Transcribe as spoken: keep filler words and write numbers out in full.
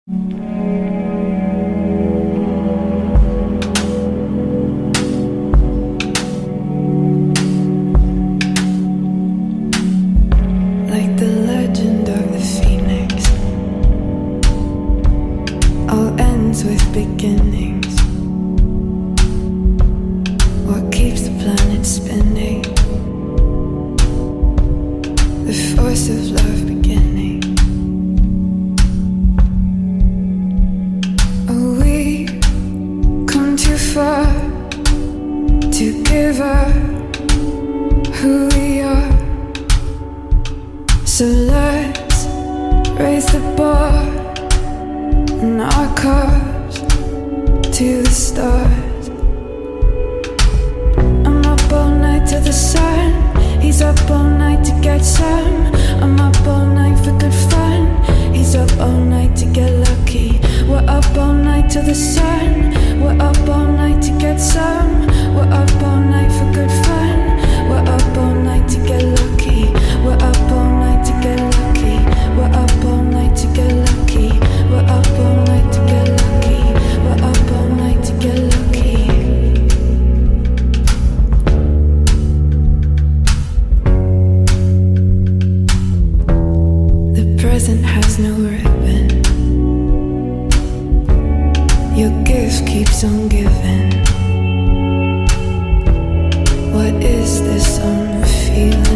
Like the legend of the phoenix, all ends with beginnings. What keeps the planet spinning? The force of love beginning. Oh, we come too far to give up who we are. So let's raise the bar in our cars to the stars. I'm up all night to the sun. He's up all night to get some. I'm up all night for good fun. He's up all night to get lucky. We're up all night to the sun. We're up all night to get some. We're up all night for good fun. We're up all night to get lucky. We're up all night to get lucky. We're up all night to get lucky. We're up all night to get lucky. We're up all night to get lucky. The present has no ribbon. Your gift keeps on giving. What is this I'm feeling?